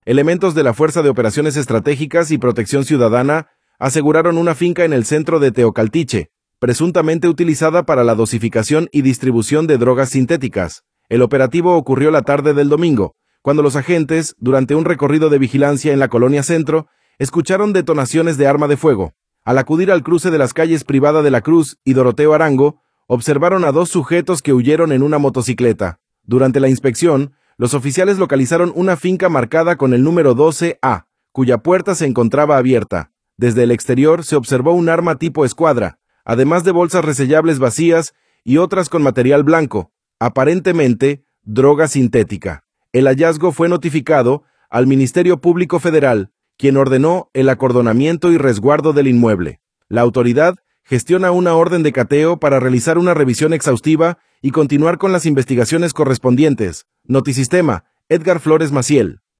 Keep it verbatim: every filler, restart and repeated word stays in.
Elementos de la Fuerza de Operaciones Estratégicas y Protección Ciudadana aseguraron una finca en el centro de Teocaltiche, presuntamente utilizada para la dosificación y distribución de drogas sintéticas. El operativo ocurrió la tarde del domingo, cuando los agentes, durante un recorrido de vigilancia en la Colonia Centro, escucharon detonaciones de arma de fuego. Al acudir al cruce de las calles Privada de la Cruz y Doroteo Arango, observaron a dos sujetos que huyeron en una motocicleta. Durante la inspección, los oficiales localizaron una finca marcada con el número doce A, cuya puerta se encontraba abierta. Desde el exterior se observó un arma tipo escuadra, además de bolsas resellables vacías y otras con material blanco, aparentemente droga sintética. El hallazgo fue notificado al Ministerio Público Federal, quien ordenó el acordonamiento y resguardo del inmueble. La autoridad gestiona una orden de cateo para realizar una revisión exhaustiva y continuar con las investigaciones correspondientes. Notisistema, Edgar Flores Maciel.